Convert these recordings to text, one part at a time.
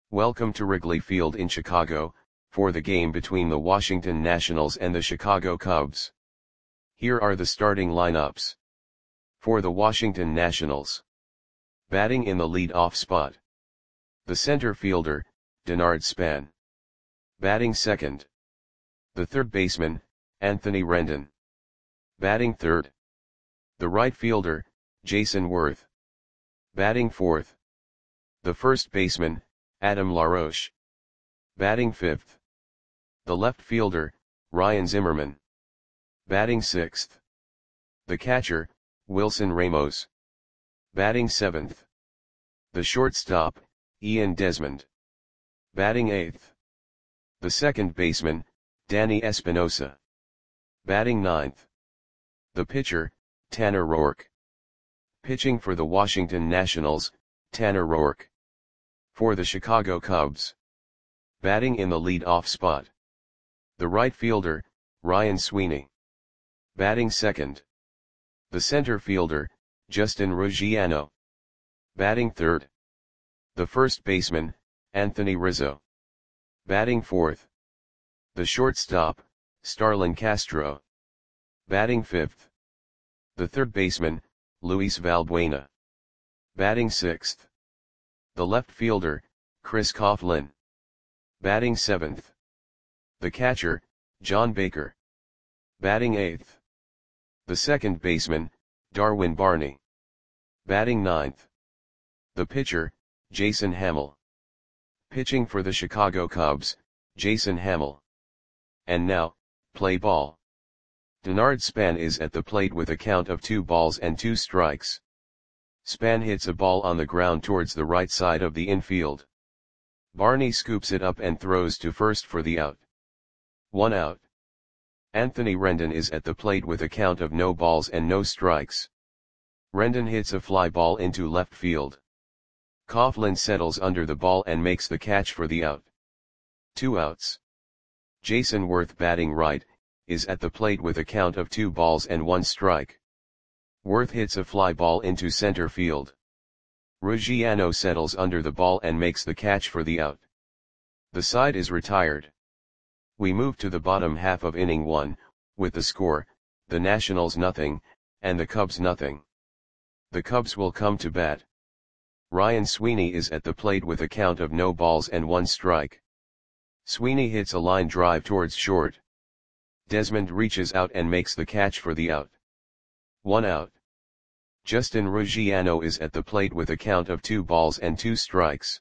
Welcome to Wrigley Field in Chicago, for the game between the Washington Nationals and the Chicago Cubs. Here are the starting lineups. For the Washington Nationals. Batting in the lead-off spot. The center fielder, Denard Span. Batting second. The third baseman, Anthony Rendon. Batting third. The right fielder, Jayson Werth. Batting fourth. The first baseman, Adam LaRoche. Batting fifth. The left fielder, Ryan Zimmerman. Batting sixth. The catcher, Wilson Ramos. Batting seventh. The shortstop, Ian Desmond. Batting eighth. The second baseman, Danny Espinosa. Batting ninth. The pitcher, Tanner Roark. Pitching for the Washington Nationals, Tanner Roark. For the Chicago Cubs. Batting in the lead-off spot. The right fielder, Ryan Sweeney. Batting second. The center fielder, Justin Ruggiano. Batting third. The first baseman, Anthony Rizzo. Batting fourth. The shortstop, Starlin Castro. Batting fifth. The third baseman, Luis Valbuena. Batting sixth. The left fielder, Chris Coughlin. Batting seventh. The catcher, John Baker. Batting eighth. The second baseman, Darwin Barney. Batting ninth. The pitcher, Jason Hammel. Pitching for the Chicago Cubs, Jason Hammel. And now, play ball. Denard Span is at the plate with a count of 2 balls and 2 strikes. Span hits a ball on the ground towards the right side of the infield. Barney scoops it up and throws to first for the out. 1 out. Anthony Rendon is at the plate with a count of no balls and no strikes. Rendon hits a fly ball into left field. Coughlin settles under the ball and makes the catch for the out. 2 outs. Jayson Werth, batting right, is at the plate with a count of 2 balls and 1 strike. Werth hits a fly ball into center field. Ruggiano settles under the ball and makes the catch for the out. The side is retired. We move to the bottom half of inning 1, with the score, the Nationals nothing, and the Cubs nothing. The Cubs will come to bat. Ryan Sweeney is at the plate with a count of no balls and 1 strike. Sweeney hits a line drive towards short. Desmond reaches out and makes the catch for the out. 1 out. Justin Ruggiano is at the plate with a count of 2 balls and 2 strikes.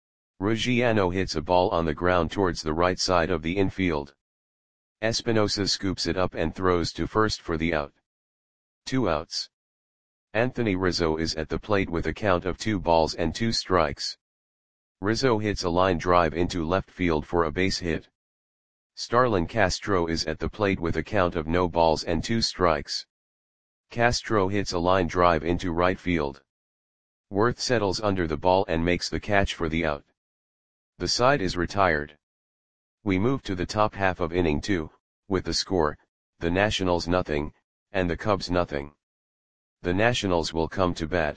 Ruggiano hits a ball on the ground towards the right side of the infield. Espinosa scoops it up and throws to first for the out. 2 outs. Anthony Rizzo is at the plate with a count of 2 balls and 2 strikes. Rizzo hits a line drive into left field for a base hit. Starlin Castro is at the plate with a count of no balls and 2 strikes. Castro hits a line drive into right field. Werth settles under the ball and makes the catch for the out. The side is retired. We move to the top half of inning 2, with the score, the Nationals nothing, and the Cubs nothing. The Nationals will come to bat.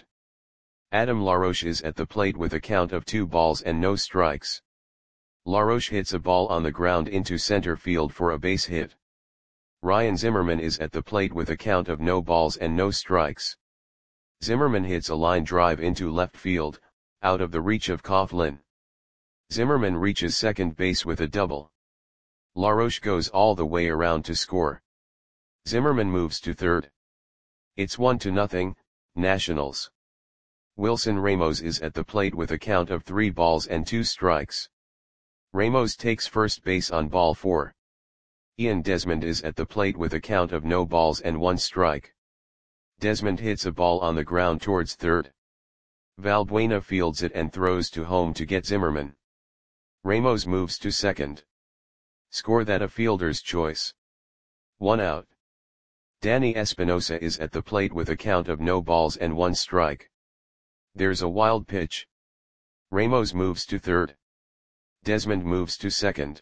Adam LaRoche is at the plate with a count of 2 balls and no strikes. LaRoche hits a ball on the ground into center field for a base hit. Ryan Zimmerman is at the plate with a count of no balls and no strikes. Zimmerman hits a line drive into left field, out of the reach of Coughlin. Zimmerman reaches second base with a double. LaRoche goes all the way around to score. Zimmerman moves to third. It's 1-0, Nationals. Wilson Ramos is at the plate with a count of 3 balls and 2 strikes. Ramos takes first base on ball 4. Ian Desmond is at the plate with a count of no balls and 1 strike. Desmond hits a ball on the ground towards third. Valbuena fields it and throws to home to get Zimmerman. Ramos moves to second. Score that a fielder's choice. 1 out. Danny Espinosa is at the plate with a count of no balls and 1 strike. There's a wild pitch. Ramos moves to third. Desmond moves to second.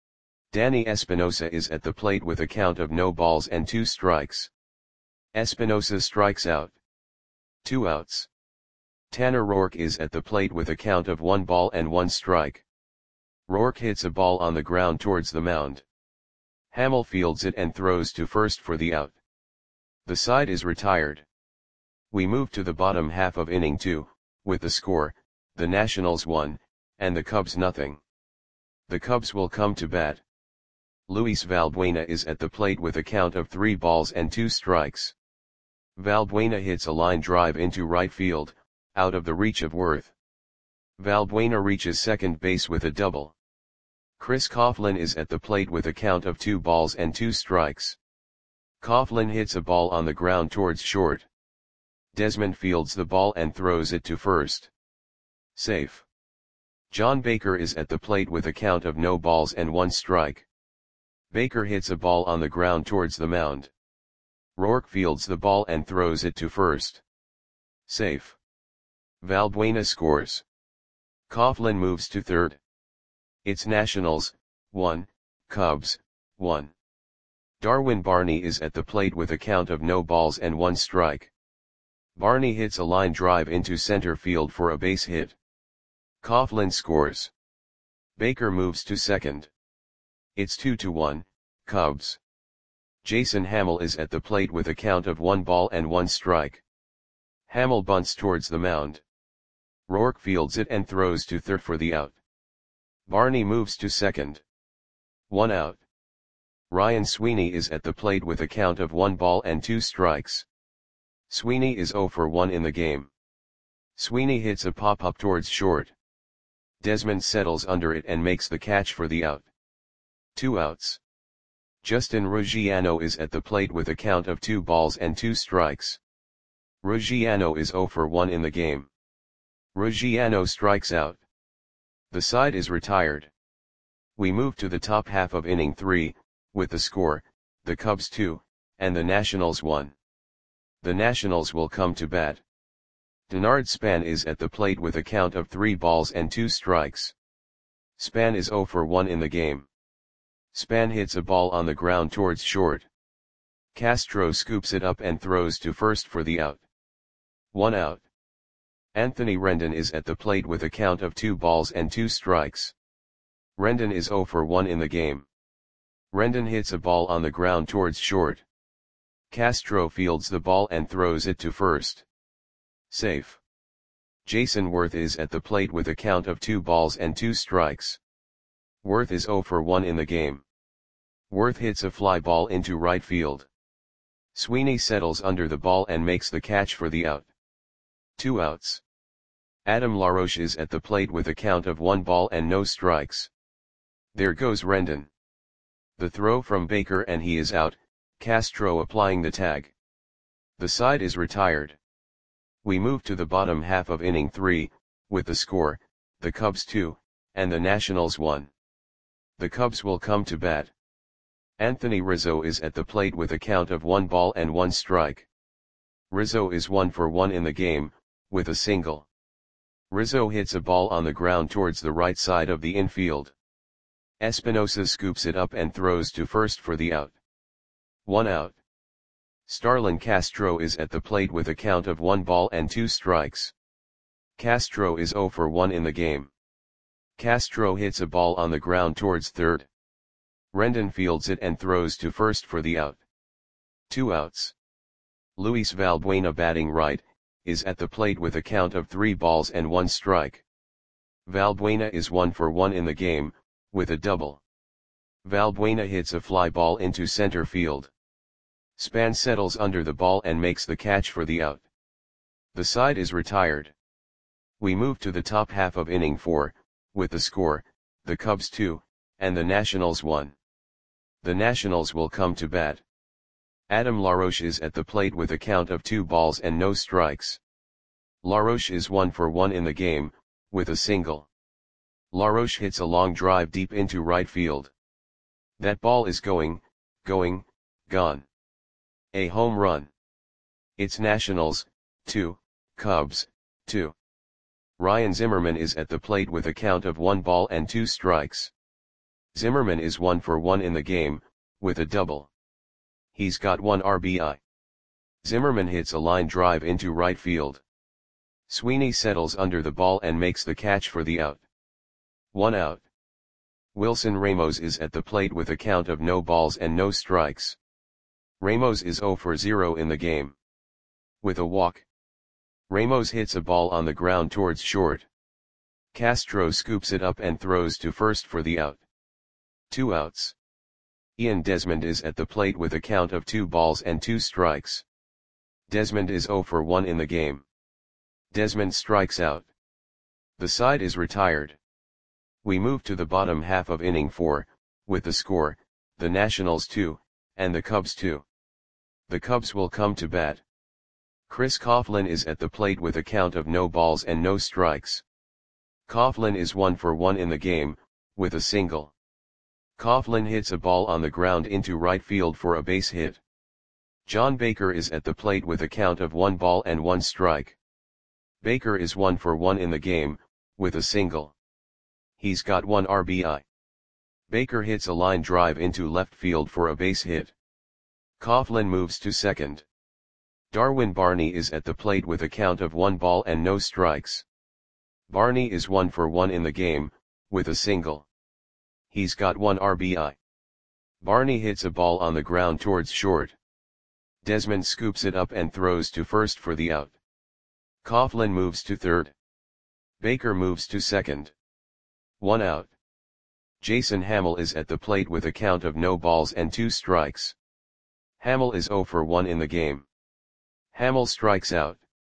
Danny Espinosa is at the plate with a count of no balls and 2 strikes. Espinosa strikes out. 2 outs. Tanner Roark is at the plate with a count of 1 ball and 1 strike. Roark hits a ball on the ground towards the mound. Hamill fields it and throws to first for the out. The side is retired. We move to the bottom half of inning 2, with the score, the Nationals 1, and the Cubs nothing. The Cubs will come to bat. Luis Valbuena is at the plate with a count of 3 balls and 2 strikes. Valbuena hits a line drive into right field, out of the reach of Worth. Valbuena reaches second base with a double. Chris Coughlin is at the plate with a count of 2 balls and 2 strikes. Coughlin hits a ball on the ground towards short. Desmond fields the ball and throws it to first. Safe. John Baker is at the plate with a count of no balls and 1 strike. Baker hits a ball on the ground towards the mound. Roark fields the ball and throws it to first. Safe. Valbuena scores. Coughlin moves to third. It's Nationals, 1, Cubs, 1. Darwin Barney is at the plate with a count of no balls and 1 strike. Barney hits a line drive into center field for a base hit. Coughlin scores. Baker moves to second. It's 2-1, Cubs. Jason Hamill is at the plate with a count of 1 ball and 1 strike. Hamill bunts towards the mound. Roark fields it and throws to third for the out. Barney moves to second. 1 out. Ryan Sweeney is at the plate with a count of 1 ball and 2 strikes. Sweeney is 0 for 1 in the game. Sweeney hits a pop-up towards short. Desmond settles under it and makes the catch for the out. 2 outs. Justin Ruggiano is at the plate with a count of 2 balls and 2 strikes. Ruggiano is 0 for 1 in the game. Ruggiano strikes out. The side is retired. We move to the top half of inning 3, with the score, the Cubs 2, and the Nationals 1. The Nationals will come to bat. Denard Span is at the plate with a count of 3 balls and 2 strikes. Span is 0 for 1 in the game. Span hits a ball on the ground towards short. Castro scoops it up and throws to first for the out. 1 out. Anthony Rendon is at the plate with a count of 2 balls and 2 strikes. Rendon is 0 for 1 in the game. Rendon hits a ball on the ground towards short. Castro fields the ball and throws it to first. Safe. Jason Worth is at the plate with a count of 2 balls and 2 strikes. Worth is 0 for 1 in the game. Worth hits a fly ball into right field. Sweeney settles under the ball and makes the catch for the out. 2 outs. Adam LaRoche is at the plate with a count of 1 ball and no strikes. There goes Rendon. The throw from Baker and he is out, Castro applying the tag. The side is retired. We move to the bottom half of inning 3, with the score, the Cubs 2, and the Nationals 1. The Cubs will come to bat. Anthony Rizzo is at the plate with a count of 1 ball and 1 strike. Rizzo is 1 for 1 in the game, with a single. Rizzo hits a ball on the ground towards the right side of the infield. Espinosa scoops it up and throws to first for the out. 1 out. Starlin Castro is at the plate with a count of 1 ball and 2 strikes. Castro is 0 for 1 in the game. Castro hits a ball on the ground towards third. Rendon fields it and throws to first for the out. 2 outs. Luis Valbuena batting right, is at the plate with a count of 3 balls and 1 strike. Valbuena is 1 for 1 in the game, with a double. Valbuena hits a fly ball into center field. Span settles under the ball and makes the catch for the out. The side is retired. We move to the top half of inning 4, with the score, the Cubs 2, and the Nationals 1. The Nationals will come to bat. Adam LaRoche is at the plate with a count of 2 balls and no strikes. LaRoche is 1 for 1 in the game, with a single. LaRoche hits a long drive deep into right field. That ball is gone. A home run. It's Nationals, 2, Cubs, 2. Ryan Zimmerman is at the plate with a count of 1 ball and 2 strikes. Zimmerman is 1 for 1 in the game, with a double. He's got 1 RBI. Zimmerman hits a line drive into right field. Sweeney settles under the ball and makes the catch for the out. 1 out. Wilson Ramos is at the plate with a count of no balls and no strikes. Ramos is 0 for 0 in the game. With a walk, Ramos hits a ball on the ground towards short. Castro scoops it up and throws to first for the out. 2 outs. Ian Desmond is at the plate with a count of 2 balls and 2 strikes. Desmond is 0 for 1 in the game. Desmond strikes out. The side is retired. We move to the bottom half of inning 4, with the score, the Nationals 2, and the Cubs 2. The Cubs will come to bat. Chris Coughlin is at the plate with a count of no balls and no strikes. Coughlin is 1 for 1 in the game, with a single. Coughlin hits a ball on the ground into right field for a base hit. John Baker is at the plate with a count of 1 ball and 1 strike. Baker is 1 for 1 in the game, with a single. He's got 1 RBI. Baker hits a line drive into left field for a base hit. Coughlin moves to second. Darwin Barney is at the plate with a count of 1 ball and no strikes. Barney is 1 for 1 in the game, with a single. He's got 1 RBI. Barney hits a ball on the ground towards short. Desmond scoops it up and throws to first for the out. Coughlin moves to third. Baker moves to second. 1 out. Jason Hamill is at the plate with a count of no balls and 2 strikes. Hamill is 0 for 1 in the game. Hamill strikes out.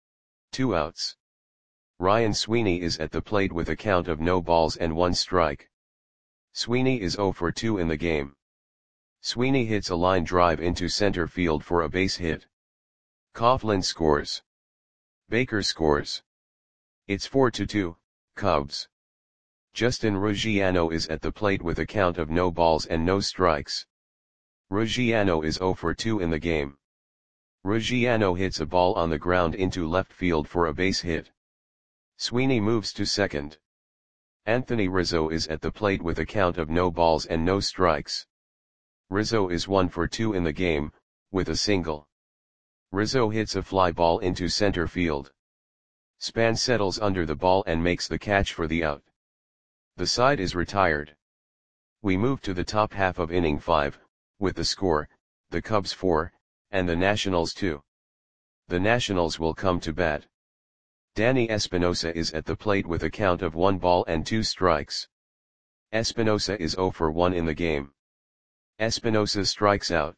2 outs. Ryan Sweeney is at the plate with a count of no balls and 1 strike. Sweeney is 0 for 2 in the game. Sweeney hits a line drive into center field for a base hit. Coughlin scores. Baker scores. It's 4-2, Cubs. Justin Ruggiano is at the plate with a count of no balls and no strikes. Ruggiano is 0 for 2 in the game. Ruggiano hits a ball on the ground into left field for a base hit. Sweeney moves to second. Anthony Rizzo is at the plate with a count of no balls and no strikes. Rizzo is 1 for 2 in the game, with a single. Rizzo hits a fly ball into center field. Span settles under the ball and makes the catch for the out. The side is retired. We move to the top half of inning 5, with the score, the Cubs 4, and the Nationals 2. The Nationals will come to bat. Danny Espinosa is at the plate with a count of 1 ball and 2 strikes. Espinosa is 0 for 1 in the game. Espinosa strikes out.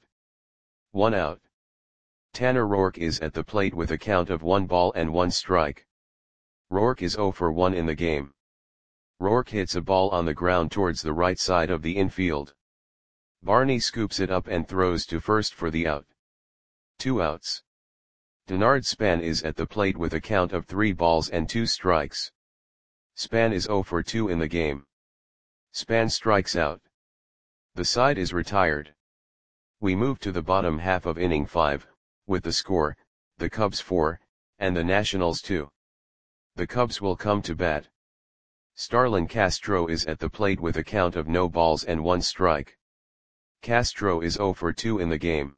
1 out. Tanner Roark is at the plate with a count of 1 ball and 1 strike. Roark is 0 for 1 in the game. Roark hits a ball on the ground towards the right side of the infield. Barney scoops it up and throws to first for the out. 2 outs. Denard Span is at the plate with a count of 3 balls and 2 strikes. Span is 0 for 2 in the game. Span strikes out. The side is retired. We move to the bottom half of inning 5, with the score, the Cubs 4, and the Nationals 2. The Cubs will come to bat. Starlin Castro is at the plate with a count of no balls and 1 strike. Castro is 0 for 2 in the game.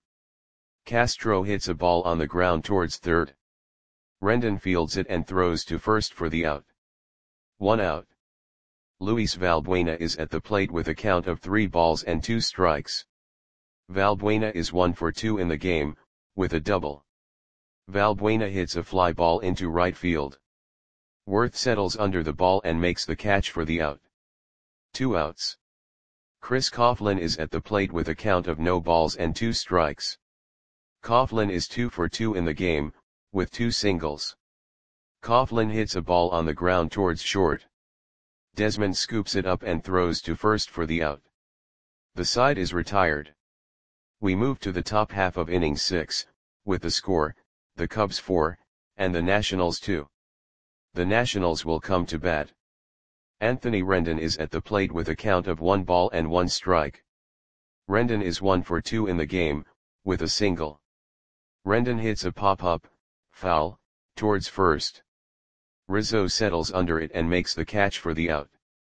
Castro hits a ball on the ground towards third. Rendon fields it and throws to first for the out. 1 out. Luis Valbuena is at the plate with a count of 3 balls and 2 strikes. Valbuena is 1 for 2 in the game, with a double. Valbuena hits a fly ball into right field. Worth settles under the ball and makes the catch for the out. 2 outs. Chris Coughlin is at the plate with a count of no balls and 2 strikes. Coughlin is 2 for 2 in the game, with 2 singles. Coughlin hits a ball on the ground towards short. Desmond scoops it up and throws to first for the out. The side is retired. We move to the top half of inning 6, with the score, the Cubs 4, and the Nationals 2. The Nationals will come to bat. Anthony Rendon is at the plate with a count of 1 ball and 1 strike. Rendon is 1 for 2 in the game, with a single. Rendon hits a pop-up, foul, towards first. Rizzo settles under it and makes the catch for the out.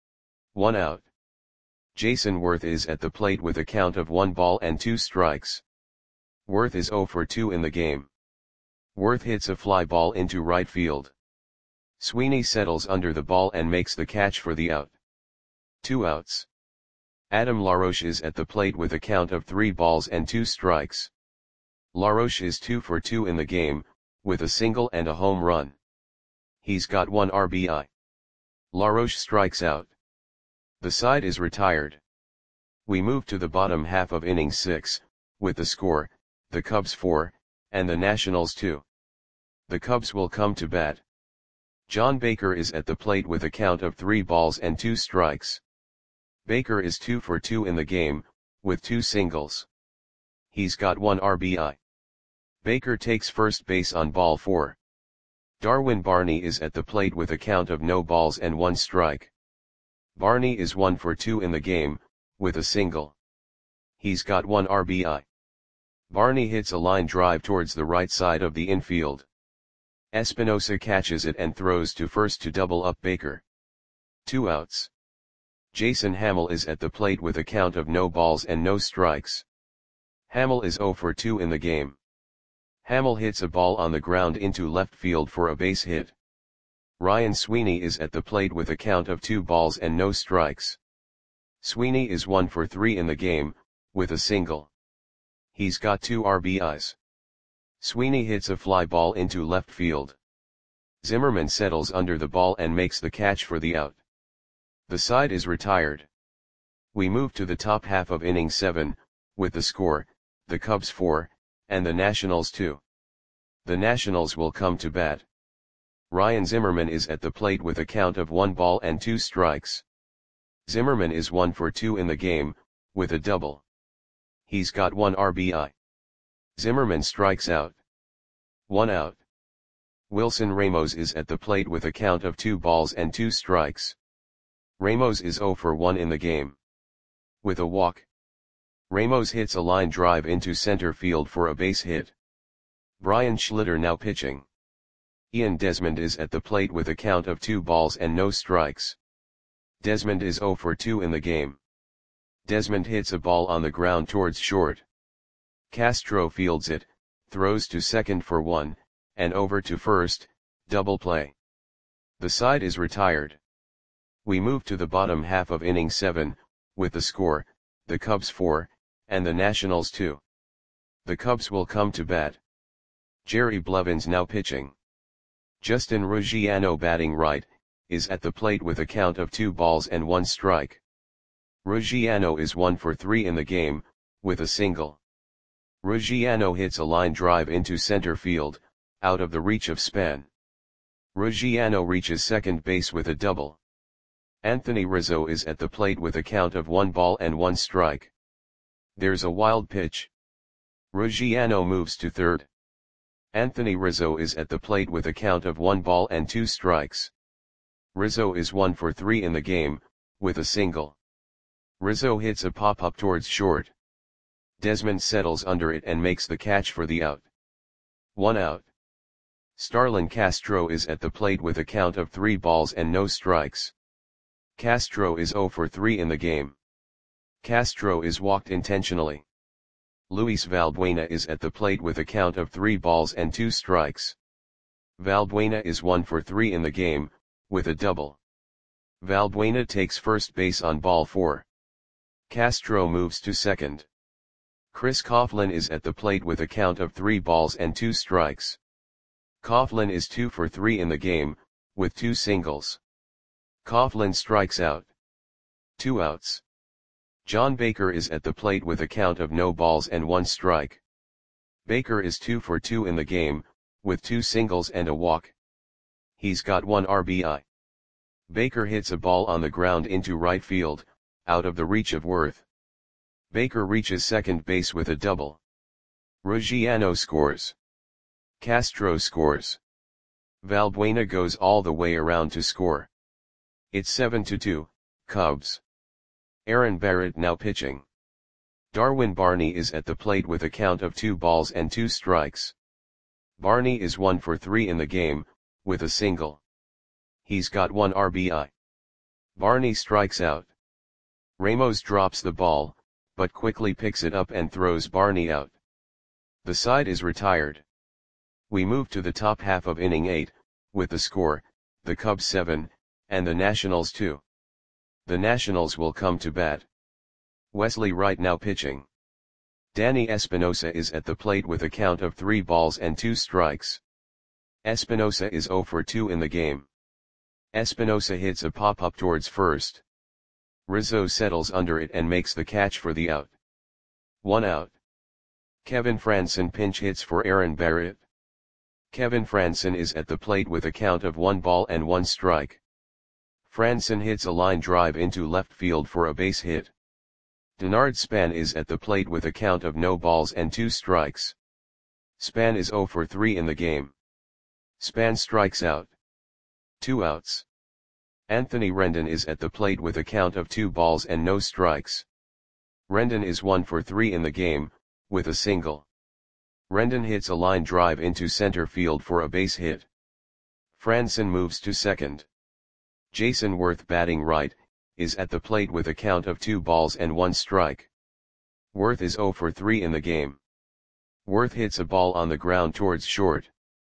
1 out. Jason Worth is at the plate with a count of 1 ball and 2 strikes. Worth is 0 for 2 in the game. Worth hits a fly ball into right field. Sweeney settles under the ball and makes the catch for the out. 2 outs. Adam LaRoche is at the plate with a count of 3 balls and 2 strikes. LaRoche is 2 for 2 in the game, with a single and a home run. He's got 1 RBI. LaRoche strikes out. The side is retired. We move to the bottom half of inning 6, with the score, the Cubs 4, and the Nationals 2. The Cubs will come to bat. John Baker is at the plate with a count of 3 balls and 2 strikes. Baker is 2 for 2 in the game, with 2 singles. He's got 1 RBI. Baker takes first base on ball 4. Darwin Barney is at the plate with a count of no balls and 1 strike. Barney is 1 for 2 in the game, with a single. He's got 1 RBI. Barney hits a line drive towards the right side of the infield. Espinosa catches it and throws to first to double up Baker. 2 outs. Jason Hamill is at the plate with a count of no balls and no strikes. Hamill is 0 for 2 in the game. Hamill hits a ball on the ground into left field for a base hit. Ryan Sweeney is at the plate with a count of 2 balls and no strikes. Sweeney is 1 for 3 in the game, with a single. He's got 2 RBIs. Sweeney hits a fly ball into left field. Zimmerman settles under the ball and makes the catch for the out. The side is retired. We move to the top half of inning 7, with the score, the Cubs 4, and the Nationals 2. The Nationals will come to bat. Ryan Zimmerman is at the plate with a count of 1 ball and 2 strikes. Zimmerman is 1 for 2 in the game, with a double. He's got 1 RBI. Zimmerman strikes out. 1 out. Wilson Ramos is at the plate with a count of 2 balls and 2 strikes. Ramos is 0 for 1 in the game. With a walk. Ramos hits a line drive into center field for a base hit. Brian Schlitter now pitching. Ian Desmond is at the plate with a count of 2 balls and no strikes. Desmond is 0 for 2 in the game. Desmond hits a ball on the ground towards short. Castro fields it, throws to second for 1, and over to first, double play. The side is retired. We move to the bottom half of inning 7, with the score, the Cubs 4, and the Nationals 2. The Cubs will come to bat. Jerry Blevins now pitching. Justin Ruggiano batting right, is at the plate with a count of 2 balls and 1 strike. Ruggiano is 1 for 3 in the game, with a single. Ruggiano hits a line drive into center field, out of the reach of Span. Ruggiano reaches second base with a double. Anthony Rizzo is at the plate with a count of 1 ball and 1 strike. There's a wild pitch. Ruggiano moves to third. Anthony Rizzo is at the plate with a count of 1 ball and 2 strikes. Rizzo is 1 for 3 in the game, with a single. Rizzo hits a pop-up towards short. Desmond settles under it and makes the catch for the out. 1 out. Starlin Castro is at the plate with a count of 3 balls and no strikes. Castro is 0 for 3 in the game. Castro is walked intentionally. Luis Valbuena is at the plate with a count of 3 balls and 2 strikes. Valbuena is 1 for 3 in the game, with a double. Valbuena takes first base on ball 4. Castro moves to second. Chris Coughlin is at the plate with a count of 3 balls and 2 strikes. Coughlin is 2 for 3 in the game, with 2 singles. Coughlin strikes out. 2 outs. John Baker is at the plate with a count of no balls and 1 strike. Baker is 2 for 2 in the game, with 2 singles and a walk. He's got 1 RBI. Baker hits a ball on the ground into right field, out of the reach of Worth. Baker reaches second base with a double. Ruggiano scores. Castro scores. Valbuena goes all the way around to score. It's 7-2, Cubs. Aaron Barrett now pitching. Darwin Barney is at the plate with a count of 2 balls and 2 strikes. Barney is 1 for 3 in the game, with a single. He's got 1 RBI. Barney strikes out. Ramos drops the ball, but quickly picks it up and throws Barney out. The side is retired. We move to the top half of inning 8, with the score, the Cubs 7, and the Nationals 2. The Nationals will come to bat. Wesley Wright now pitching. Danny Espinosa is at the plate with a count of 3 balls and 2 strikes. Espinosa is 0 for 2 in the game. Espinosa hits a pop-up towards first. Rizzo settles under it and makes the catch for the out. 1 out. Kevin Frandsen pinch hits for Aaron Barrett. Kevin Frandsen is at the plate with a count of 1 ball and 1 strike. Frandsen hits a line drive into left field for a base hit. Denard Span is at the plate with a count of no balls and 2 strikes. Span is 0 for 3 in the game. Span strikes out. 2 outs. Anthony Rendon is at the plate with a count of 2 balls and no strikes. Rendon is 1 for 3 in the game, with a single. Rendon hits a line drive into center field for a base hit. Frandsen moves to second. Jason Worth batting right, is at the plate with a count of 2 balls and 1 strike. Worth is 0 for 3 in the game. Worth hits a ball on the ground towards short.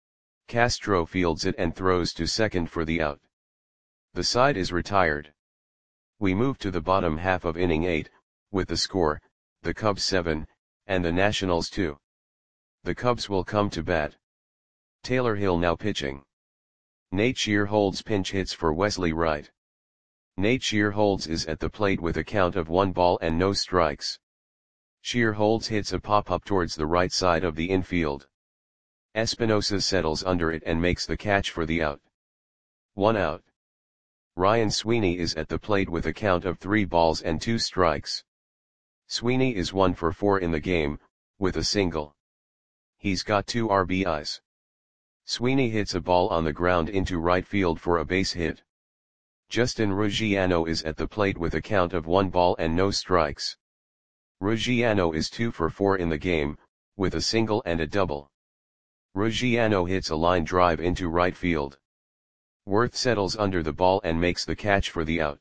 Castro fields it and throws to second for the out. The side is retired. We move to the bottom half of inning 8, with the score, the Cubs 7, and the Nationals 2. The Cubs will come to bat. Taylor Hill now pitching. Nate Shearholds pinch hits for Wesley Wright. Nate Shearholds is at the plate with a count of 1 ball and no strikes. Shearholds hits a pop-up towards the right side of the infield. Espinosa settles under it and makes the catch for the out. 1 out. Ryan Sweeney is at the plate with a count of 3 balls and 2 strikes. Sweeney is 1 for 4 in the game, with a single. He's got 2 RBIs. Sweeney hits a ball on the ground into right field for a base hit. Justin Ruggiano is at the plate with a count of 1 ball and no strikes. Ruggiano is 2 for 4 in the game, with a single and a double. Ruggiano hits a line drive into right field. Worth settles under the ball and makes the catch for the out.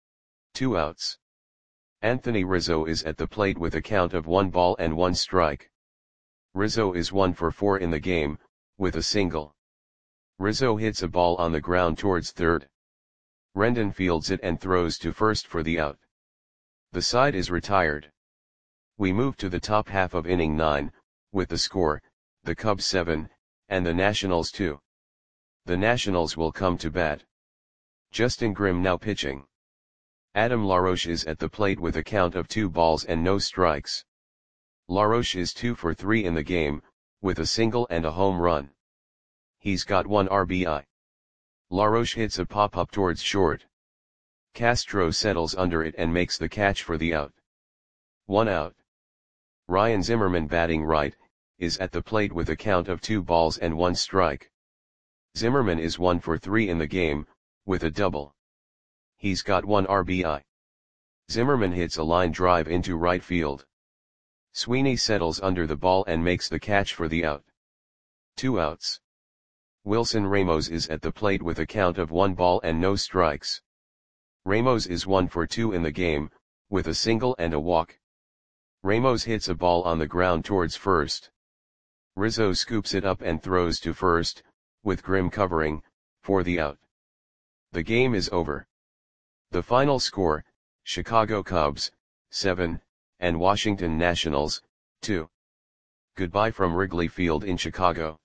2 outs. Anthony Rizzo is at the plate with a count of 1 ball and 1 strike. Rizzo is 1 for 4 in the game, with a single. Rizzo hits a ball on the ground towards third. Rendon fields it and throws to first for the out. The side is retired. We move to the top half of inning 9, with the score, the Cubs 7, and the Nationals 2. The Nationals will come to bat. Justin Grimm now pitching. Adam LaRoche is at the plate with a count of 2 balls and no strikes. LaRoche is 2 for 3 in the game, with a single and a home run. He's got 1 RBI. LaRoche hits a pop-up towards short. Castro settles under it and makes the catch for the out. 1 out. Ryan Zimmerman batting right, is at the plate with a count of 2 balls and 1 strike. Zimmerman is 1 for 3 in the game, with a double. He's got 1 RBI. Zimmerman hits a line drive into right field. Sweeney settles under the ball and makes the catch for the out. 2 outs. Wilson Ramos is at the plate with a count of 1 ball and no strikes. Ramos is 1 for 2 in the game, with a single and a walk. Ramos hits a ball on the ground towards first. Rizzo scoops it up and throws to first, with Grimm covering, for the out. The game is over. The final score, Chicago Cubs, 7, and Washington Nationals, 2. Goodbye from Wrigley Field in Chicago.